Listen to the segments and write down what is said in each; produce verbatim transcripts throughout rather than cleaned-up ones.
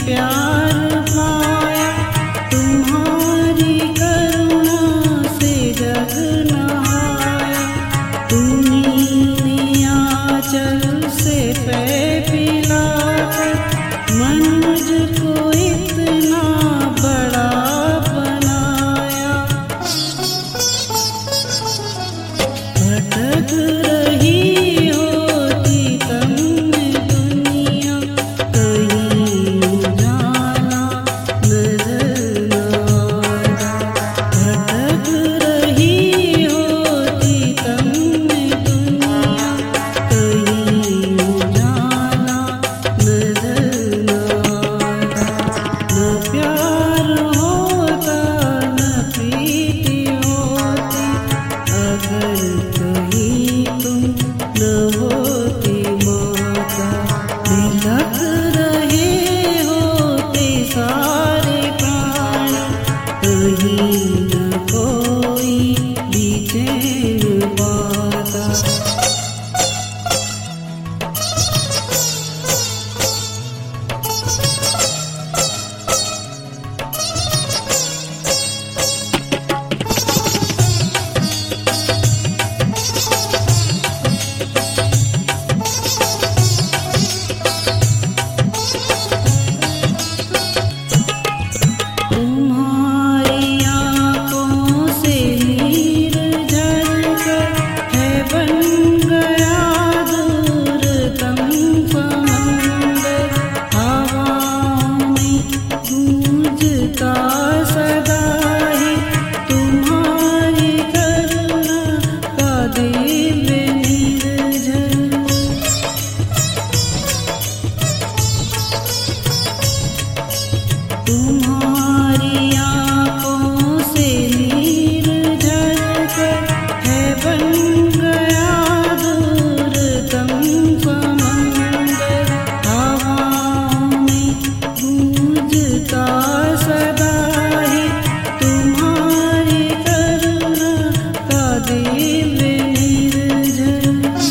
प्यार पाया, तुम्हारी करुणा से जग नहाया। तुम्हीं आंचल से पैर पिलाकर मनुज को इतना बड़ा बनाया। भटक रही होती तुमने दुनिया, कहीं उजाला नजर न आता। भटक रही होती तुमने दुनिया, कहीं उजाला नजर न आता। न प्यार होता न प्रीति होती, अगर कहीं तुम न होती माता। बिलख रहे होते सारे प्राण, कहीं न कोई भी चैन पाता। तुम्हारी आँखों से नीर झरकर है बन गया दूरतम समंदर। हवाओं में गूंजता सदा ही तुम्हारी करुणा का दिव्य निर्झर। तुम्हारी आँखों से नीर झरकर है बन गया दूरतम समंदर। हवाओं में गूंजता सदा ही तुम्हारी करुणा का दिव्य निर्झर।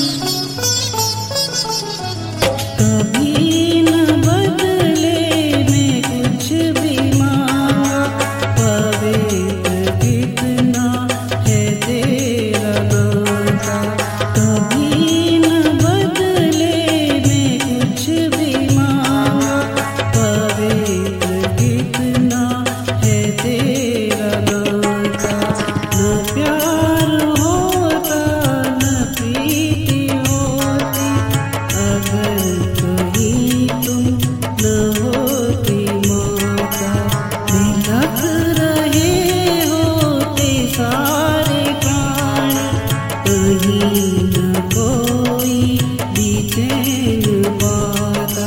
कभी न बदले में कुछ भी मांगा, पवित्र कितना है तेरा नाता। कभी न बदले में कुछ भी मांगा, पवित्र कितना है तेरा नाता। न प्यार होता न प्रीति होती, अगर कहीं तुम न होती माता। बिलख रहे होते सारे प्राण, कहीं न कोई भी चैन पाता।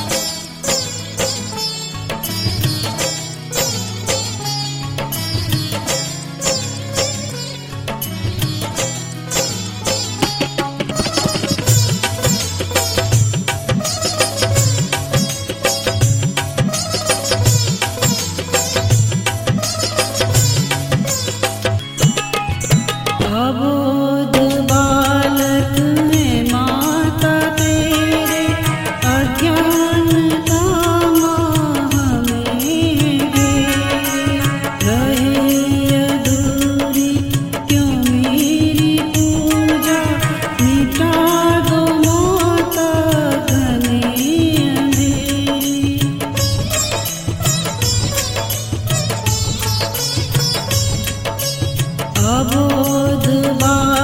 अबोध बालक है माता तेरे, अज्ञानता मोह में घेरे। रहे अधूरी क्यों मेरी पूजा, मिटा दो माता घने अंधेरे। अबोध बालक